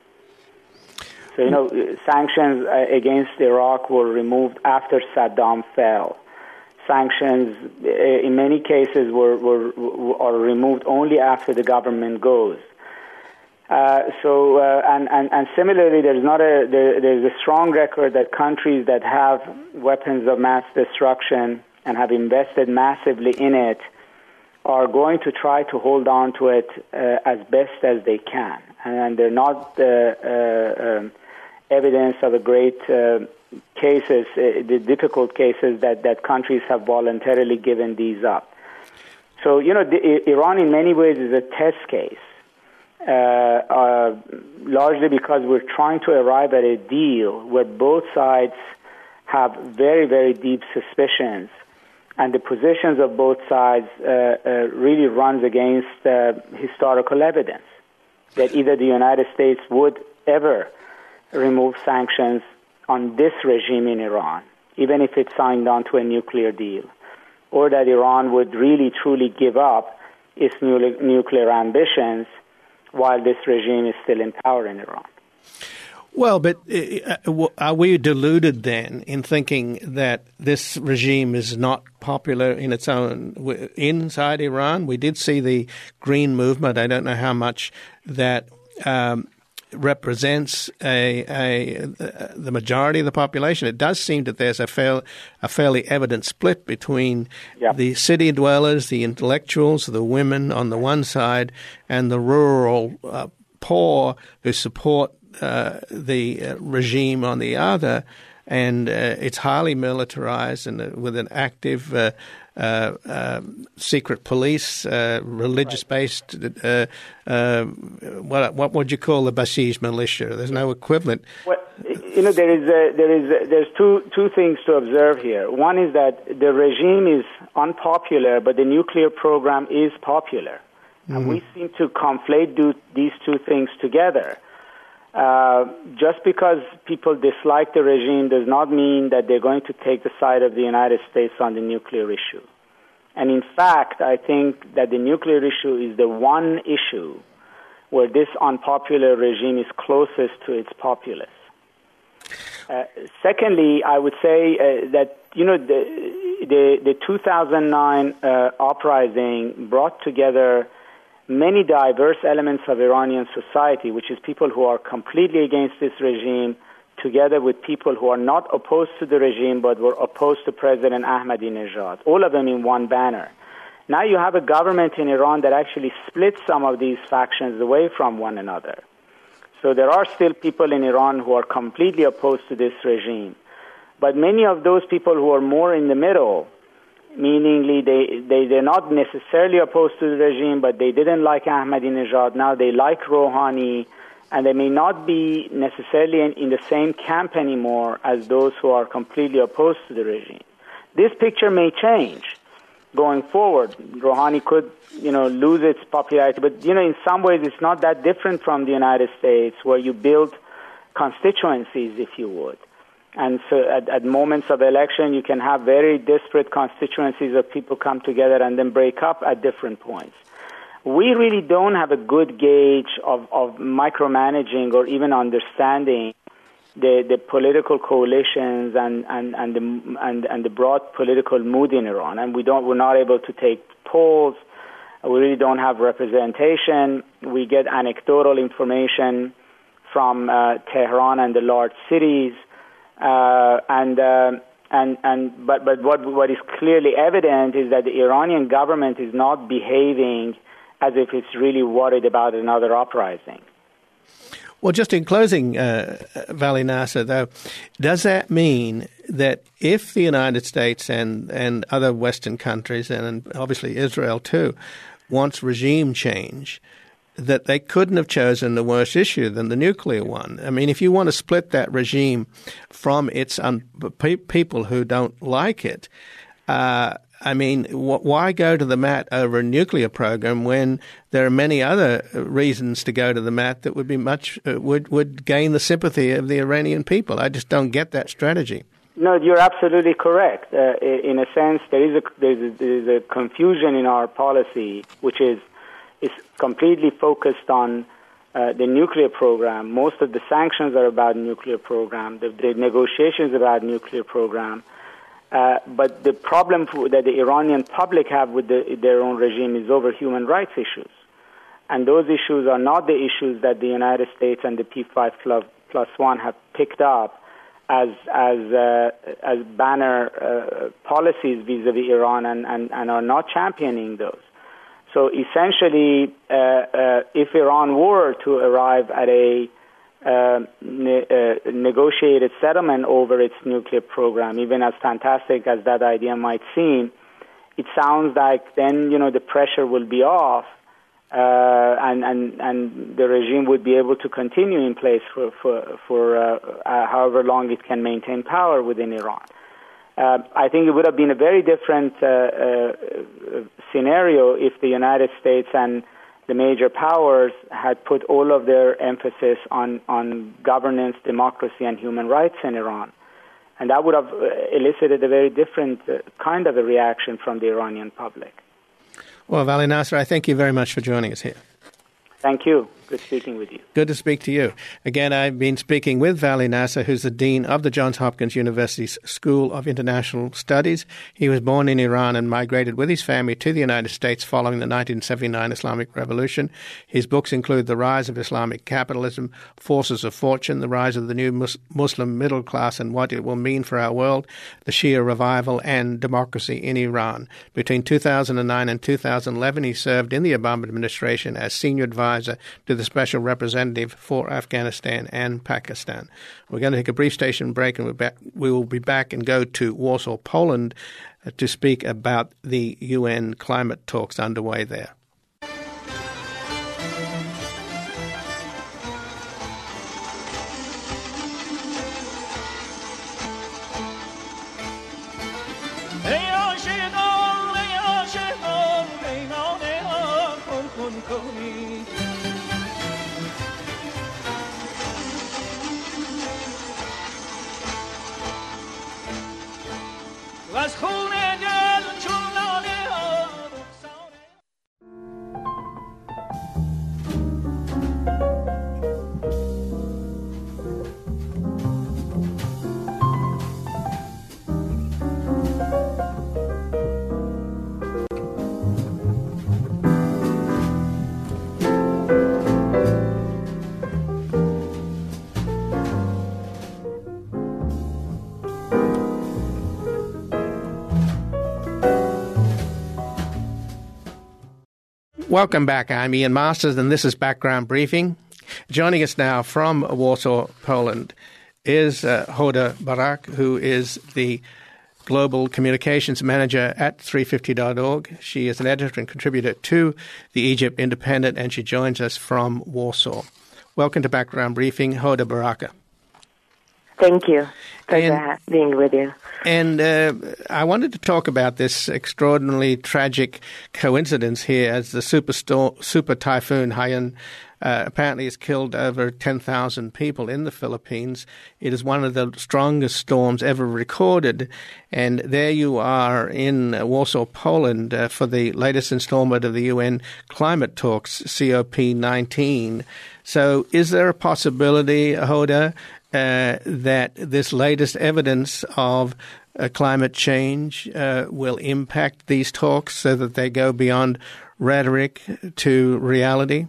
So, you know, sanctions against Iraq were removed after Saddam fell. Sanctions, in many cases, were, were are removed only after the government goes. Uh, so, uh, and, and and similarly, there's not a there, there's a strong record that countries that have weapons of mass destruction and have invested massively in it are going to try to hold on to it uh, as best as they can, and they're not. Uh, uh, um, evidence of a great uh, cases, uh, the difficult cases that, that countries have voluntarily given these up. So, you know, the, Iran in many ways is a test case, uh, uh, largely because we're trying to arrive at a deal where both sides have very, very deep suspicions, and the positions of both sides uh, uh, really runs against uh, historical evidence that either the United States would ever remove sanctions on this regime in Iran, even if it signed on to a nuclear deal, or that Iran would really truly give up its nu- nuclear ambitions while this regime is still in power in Iran. Well, but uh, are we deluded then in thinking that this regime is not popular in its own inside Iran? We did see the Green Movement. I don't know how much that um, represents a, a, a the majority of the population. It does seem that there's a, fair, a fairly evident split between yep. the city dwellers, the intellectuals, the women on the one side, and the rural uh, poor who support uh, the uh, regime on the other. And uh, it's highly militarized and uh, with an active uh, uh, uh, secret police, uh, religious-based. Uh, uh, what what would you call the Basij militia? There's no equivalent. Well, you know, there is a, there is a, there's two two things to observe here. One is that the regime is unpopular, but the nuclear program is popular, mm-hmm. and we seem to conflate do, these two things together. Uh, just because people dislike the regime does not mean that they're going to take the side of the United States on the nuclear issue. And in fact, I think that the nuclear issue is the one issue where this unpopular regime is closest to its populace. Uh, secondly, I would say uh, that, you know, the, the, the two thousand nine uh, uprising brought together many diverse elements of Iranian society, which is people who are completely against this regime, together with people who are not opposed to the regime but were opposed to President Ahmadinejad, all of them in one banner. Now you have a government in Iran that actually splits some of these factions away from one another. So there are still people in Iran who are completely opposed to this regime. But many of those people who are more in the middle, meaning they, they, they're not necessarily opposed to the regime, but they didn't like Ahmadinejad, now they like Rouhani, and they may not be necessarily in, in the same camp anymore as those who are completely opposed to the regime. This picture may change going forward. Rouhani could, you know, lose its popularity, but, you know, in some ways it's not that different from the United States, where you build constituencies, if you would. And so at, at moments of election, you can have very disparate constituencies of people come together and then break up at different points. We really don't have a good gauge of, of micromanaging or even understanding the, the political coalitions and, and, and, the, and, and the broad political mood in Iran. And we don't, we're not able to take polls. We really don't have representation. We get anecdotal information from uh, Tehran and the large cities. Uh, and uh, and and but but what what is clearly evident is that the Iranian government is not behaving as if it's really worried about another uprising. Well, just in closing, uh, Vali Nasr, though, does that mean that if the United States and and other Western countries, and obviously Israel too, wants regime change, that they couldn't have chosen the worse issue than the nuclear one? I mean, if you want to split that regime from its un- pe- people who don't like it, uh, I mean, wh- why go to the mat over a nuclear program when there are many other reasons to go to the mat that would be much uh, would would gain the sympathy of the Iranian people? I just don't get that strategy. No, you're absolutely correct. Uh, in a sense, there is a there is a, there is a confusion in our policy, which is is completely focused on uh, the nuclear program. Most of the sanctions are about nuclear program. The, the negotiations about nuclear program. Uh, but the problem that the Iranian public have with the, their own regime is over human rights issues. And those issues are not the issues that the United States and the P five plus one have picked up as as uh, as banner uh, policies vis-a-vis Iran and, and, and are not championing those. So essentially, uh, uh, if Iran were to arrive at a uh, ne- uh, negotiated settlement over its nuclear program, even as fantastic as that idea might seem, it sounds like then, you know, the pressure will be off, uh, and, and, and the regime would be able to continue in place for, for, for uh, uh, however long it can maintain power within Iran. Uh, I think it would have been a very different uh, uh, scenario if the United States and the major powers had put all of their emphasis on, on governance, democracy, and human rights in Iran. And that would have elicited a very different uh, kind of a reaction from the Iranian public. Well, Vali Nasr, I thank you very much for joining us here. Thank you. Good speaking with you. Good to speak to you. Again, I've been speaking with Vali Nasr, who's the Dean of the Johns Hopkins University's School of International Studies. He was born in Iran and migrated with his family to the United States following the nineteen seventy-nine Islamic Revolution. His books include The Rise of Islamic Capitalism, Forces of Fortune, The Rise of the New Mus- Muslim Middle Class and What It Will Mean for Our World, The Shia Revival, and Democracy in Iran. Between two thousand nine and two thousand eleven, he served in the Obama administration as senior advisor to the Special Representative for Afghanistan and Pakistan. We're going to take a brief station break, and we're back, we will be back and go to Warsaw, Poland, uh, to speak about the U N climate talks underway there. Welcome back. I'm Ian Masters, and this is Background Briefing. Joining us now from Warsaw, Poland, is uh, Hoda Barak, who is the Global Communications Manager at three fifty dot org. She is an editor and contributor to the Egypt Independent, and she joins us from Warsaw. Welcome to Background Briefing, Hoda Barak. Thank you. Pleasure And- being with you. And uh, I wanted to talk about this extraordinarily tragic coincidence here as the superstorm, super typhoon Haiyan uh, apparently has killed over ten thousand people in the Philippines. It is one of the strongest storms ever recorded. And there you are in uh, Warsaw, Poland, uh, for the latest installment of the U N climate talks, C O P nineteen. So is there a possibility, Hoda, Uh, that this latest evidence of uh, climate change uh, will impact these talks so that they go beyond rhetoric to reality?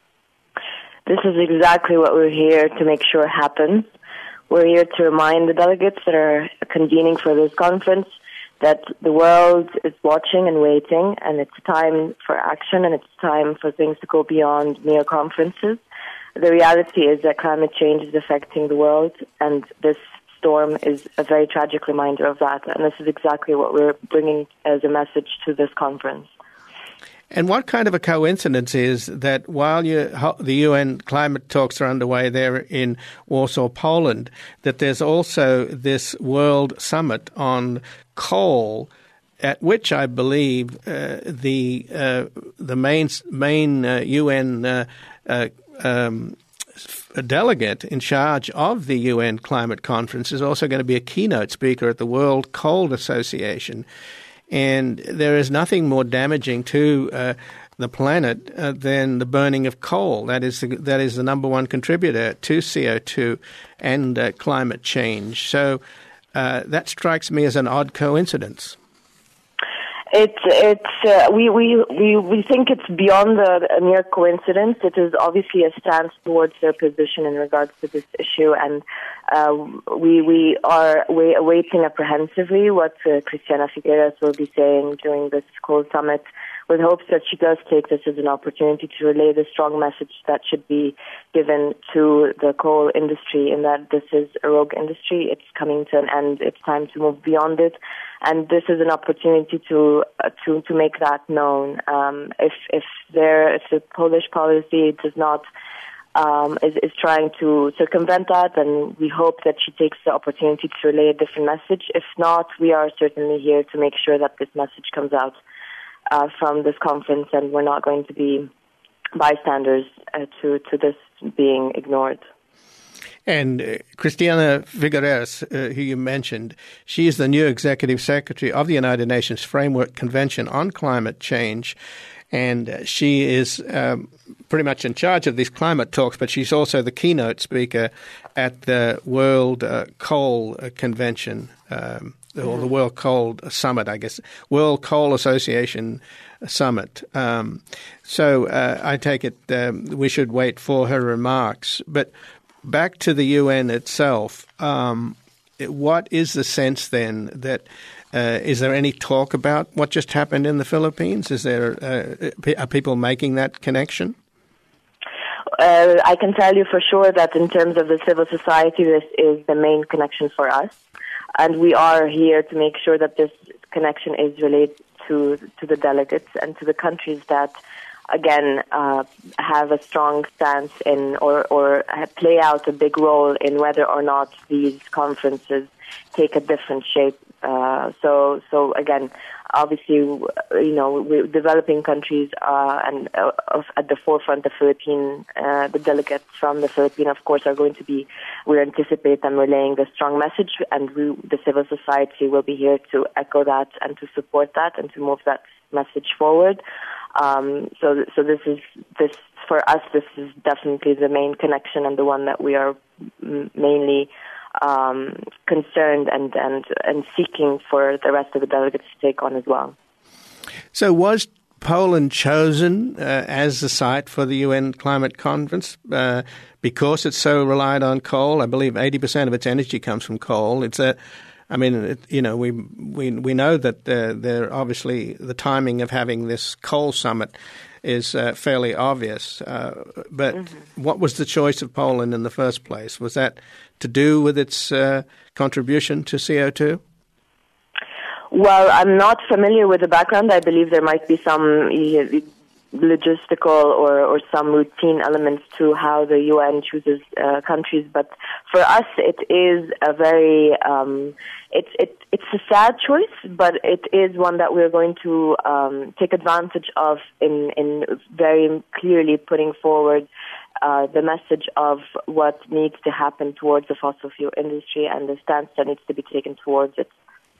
This is exactly what we're here to make sure happens. We're here to remind the delegates that are convening for this conference that the world is watching and waiting, and it's time for action, and it's time for things to go beyond mere conferences. The reality is that climate change is affecting the world, and this storm is a very tragic reminder of that. And this is exactly what we're bringing as a message to this conference. And what kind of a coincidence is that while you, the U N climate talks are underway there in Warsaw, Poland, that there's also this World Summit on coal, at which I believe uh, the uh, the main main uh, U N uh, uh, um, delegate in charge of the U N climate conference is also going to be a keynote speaker at the World Coal Association. And there is nothing more damaging to uh, the planet uh, than the burning of coal. That is the, that is the number one contributor to C O two and uh, climate change. So uh, that strikes me as an odd coincidence. It's it's uh, we, we we we think it's beyond a, a mere coincidence. It is obviously a stance towards their position in regards to this issue, and uh, we we are we awaiting apprehensively what uh, Christiana Figueres will be saying during this coal summit, with hopes that she does take this as an opportunity to relay the strong message that should be given to the coal industry, in that this is a rogue industry. It's coming to an end. It's time to move beyond it. And this is an opportunity to uh, to to make that known. Um, if if there if the Polish policy does not um, is is trying to circumvent that, then we hope that she takes the opportunity to relay a different message. If not, we are certainly here to make sure that this message comes out uh, from this conference, and we're not going to be bystanders uh, to to this being ignored. And uh, Christiana Figueres, uh, who you mentioned, she is the new Executive Secretary of the United Nations Framework Convention on Climate Change, and uh, she is um, pretty much in charge of these climate talks, but she's also the keynote speaker at the World uh, Coal Convention, um, or the World Coal Summit, I guess, World Coal Association Summit. Um, so uh, I take it um, we should wait for her remarks. But back to the U N itself, um, what is the sense then that uh, is there any talk about what just happened in the Philippines? Is there uh, are people making that connection? Uh, I can tell you for sure that in terms of the civil society, this is the main connection for us, and we are here to make sure that this connection is related to to the delegates and to the countries that, again, uh, have a strong stance in or, or play out a big role in whether or not these conferences take a different shape. Uh, so, so again, obviously, you know, we're developing countries uh, and uh, at the forefront, the Philippine, uh, the delegates from the Philippines, of course, are going to be, we anticipate them relaying the strong message, and we, the civil society will be here to echo that and to support that and to move that message forward. Um, so, so this is this for us. This is definitely the main connection and the one that we are m- mainly um, concerned and, and and seeking for the rest of the delegates to take on as well. So, was Poland chosen uh, as the site for the U N climate conference uh, because it's so reliant on coal? I believe eighty percent of its energy comes from coal. It's a I mean, it, you know, we we we know that uh, there obviously the timing of having this coal summit is uh, fairly obvious. Uh, but Mm-hmm. what was the choice of Poland in the first place? Was that to do with its uh, contribution to C O two? Well, I'm not familiar with the background. I believe there might be some uh, logistical or, or some routine elements to how the U N chooses uh, countries. But for us, it is a very, um, it's it, it's a sad choice, but it is one that we're going to um, take advantage of in, in very clearly putting forward uh, the message of what needs to happen towards the fossil fuel industry and the stance that needs to be taken towards it.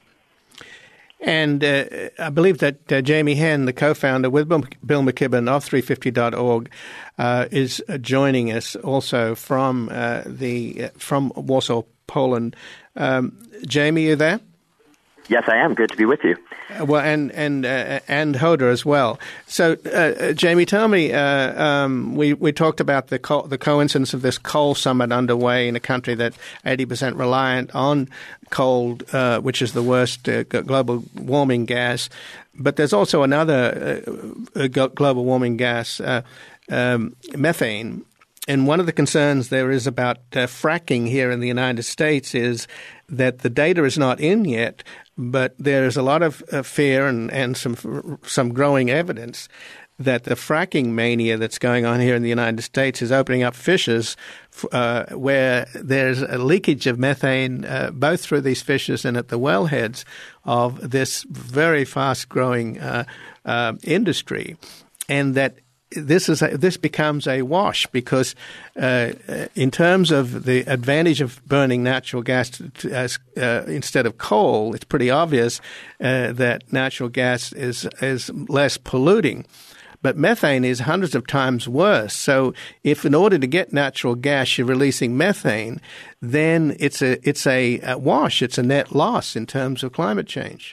And uh, I believe that uh, Jamie Henn, the co-founder with Bill McKibben of three fifty dot org, uh, is uh, joining us also from uh, the uh, from Warsaw, Poland. Um, Jamie, you there? Yes, I am. Good to be with you. Uh, well, and and uh, and Hoda as well. So, uh, Jamie, tell me. Uh, um, we we talked about the co- the coincidence of this coal summit underway in a country that eighty percent reliant on coal, uh, which is the worst uh, global warming gas. But there's also another uh, global warming gas, uh, um, methane. And one of the concerns there is about uh, fracking here in the United States is that the data is not in yet, but there is a lot of uh, fear and, and some some growing evidence that the fracking mania that's going on here in the United States is opening up fissures uh, where there's a leakage of methane uh, both through these fissures and at the wellheads of this very fast-growing uh, uh, industry, and that This is a, this becomes a wash because, uh, in terms of the advantage of burning natural gas to, to, as, uh, instead of coal, it's pretty obvious uh, that natural gas is is less polluting. But methane is hundreds of times worse. So, if in order to get natural gas you're releasing methane, then it's a it's a, a wash. It's a net loss in terms of climate change.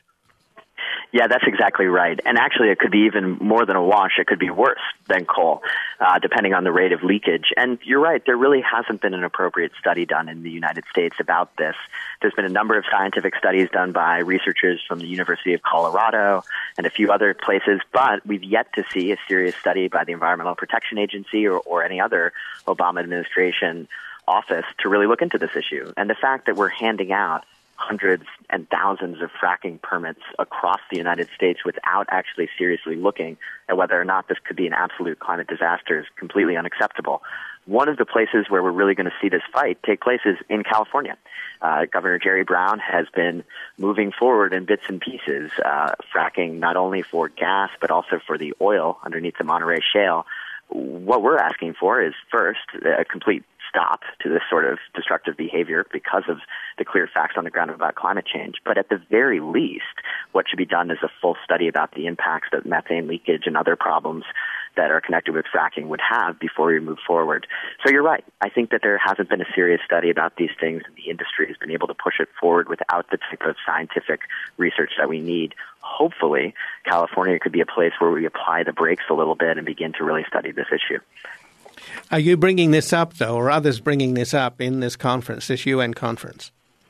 Yeah, that's exactly right. And actually, it could be even more than a wash. It could be worse than coal, uh, depending on the rate of leakage. And you're right, there really hasn't been an appropriate study done in the United States about this. There's been a number of scientific studies done by researchers from the University of Colorado and a few other places, but we've yet to see a serious study by the Environmental Protection Agency or, or any other Obama administration office to really look into this issue. And the fact that we're handing out hundreds and thousands of fracking permits across the United States without actually seriously looking at whether or not this could be an absolute climate disaster is completely unacceptable. One of the places where we're really going to see this fight take place is in California. Uh, Governor Jerry Brown has been moving forward in bits and pieces, uh, fracking not only for gas but also for the oil underneath the Monterey Shale. What we're asking for is, first, a complete stop to this sort of destructive behavior because of the clear facts on the ground about climate change. But at the very least, what should be done is a full study about the impacts that methane leakage and other problems that are connected with fracking would have before we move forward. So you're right. I think that there hasn't been a serious study about these things, and the industry has been able to push it forward without the type of scientific research that we need. Hopefully, California could be a place where we apply the brakes a little bit and begin to really study this issue. Are you bringing this up, though, or others bringing this up in this conference, this U N conference?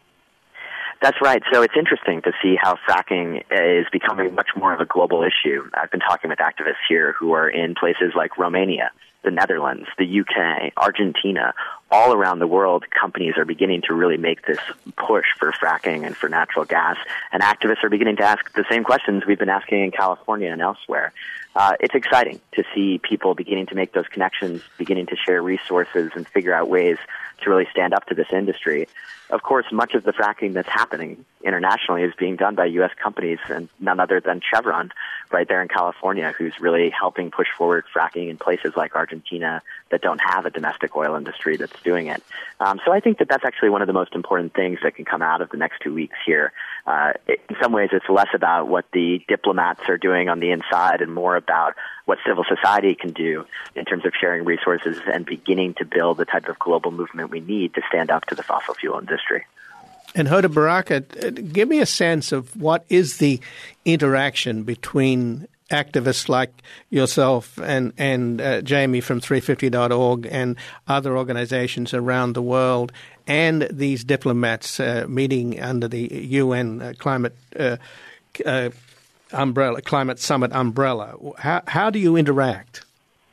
That's right. So it's interesting to see how fracking is becoming much more of a global issue. I've been talking with activists here who are in places like Romania, the Netherlands, the U K, Argentina. All around the world, companies are beginning to really make this push for fracking and for natural gas, and activists are beginning to ask the same questions we've been asking in California and elsewhere. Uh, it's exciting to see people beginning to make those connections, beginning to share resources and figure out ways to really stand up to this industry. Of course, much of the fracking that's happening internationally is being done by U S companies, and none other than Chevron right there in California, who's really helping push forward fracking in places like Argentina that don't have a domestic oil industry that's doing it. Um, so I think that that's actually one of the most important things that can come out of the next two weeks here. Uh, it, in some ways, it's less about what the diplomats are doing on the inside and more about what civil society can do in terms of sharing resources and beginning to build the type of global movement we need to stand up to the fossil fuel industry. And Hoda Baraka, give me a sense of what is the interaction between activists like yourself and, and uh, Jamie from three fifty dot org and other organizations around the world and these diplomats uh, meeting under the U N uh, climate uh, uh, umbrella, Climate Summit umbrella. How, how do you interact?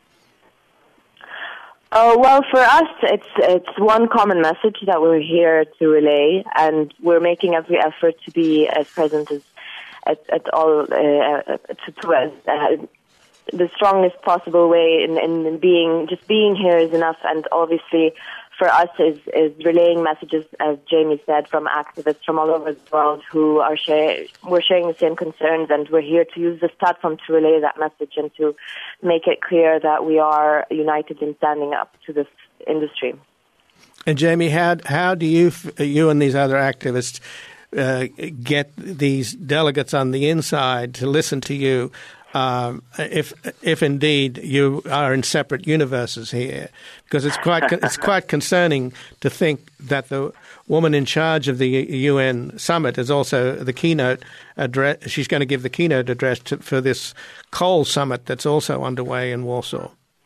Uh, well, for us, it's it's one common message that we're here to relay, and we're making every effort to be as present as at, at all uh, to, to us. Uh, the strongest possible way in, in being just being here is enough, and obviously for us is, is relaying messages, as Jamie said, from activists from all over the world who are share, we're sharing the same concerns, and we're here to use this platform to relay that message and to make it clear that we are united in standing up to this industry. And Jamie, how how do you you and these other activists uh, get these delegates on the inside to listen to you? Um, if if indeed you are in separate universes here, because it's quite it's quite concerning to think that the woman in charge of the U N summit is also the keynote address. She's going to give the keynote address to, for this coal summit that's also underway in Warsaw.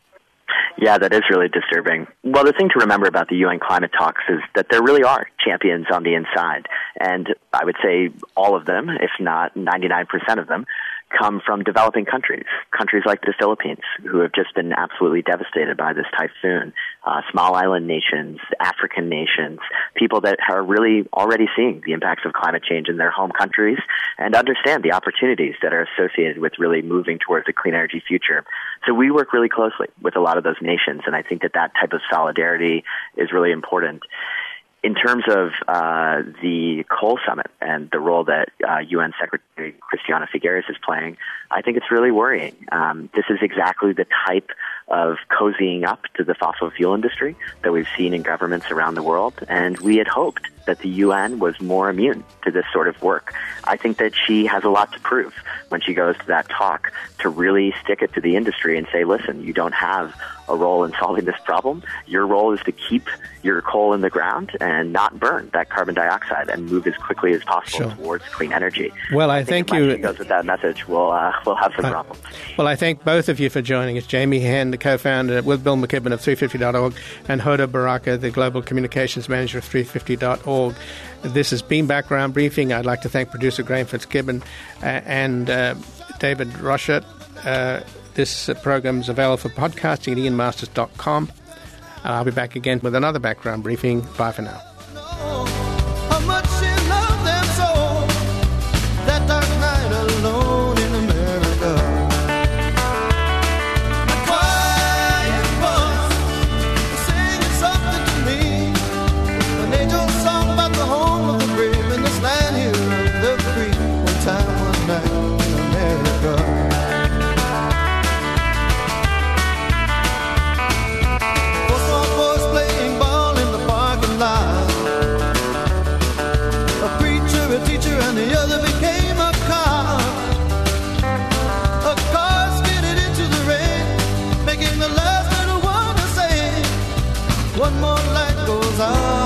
Yeah, that is really disturbing. Well, the thing to remember about the U N climate talks is that there really are champions on the inside, and I would say all of them, if not ninety-nine percent of them, come from developing countries, countries like the Philippines, who have just been absolutely devastated by this typhoon, uh, small island nations, African nations, people that are really already seeing the impacts of climate change in their home countries and understand the opportunities that are associated with really moving towards a clean energy future. So we work really closely with a lot of those nations, and I think that that type of solidarity is really important. In terms of uh, the coal summit and the role that uh, U N Secretary Christiana Figueres is playing, I think it's really worrying. Um, this is exactly the type of cozying up to the fossil fuel industry that we've seen in governments around the world, and we had hoped that the U N was more immune to this sort of work. I think that she has a lot to prove when she goes to that talk to really stick it to the industry and say, listen, you don't have a role in solving this problem. Your role is to keep your coal in the ground and not burn that carbon dioxide and move as quickly as possible sure. towards clean energy. Well, I, I think thank if you. she goes with that message, we'll, uh, we'll have some uh, problems. Well, I thank both of you for joining us. Jamie Henn, the co-founder with Bill McKibben of three fifty dot org, and Hoda Baraka, the Global Communications Manager of three fifty dot org. This has been Background Briefing. I'd like to thank producer Graham Fitzgibbon uh, and uh, David Rochert. Uh, this uh, program is available for podcasting at ian masters dot com. Uh, I'll be back again with another Background Briefing. Bye for now. One more light goes out.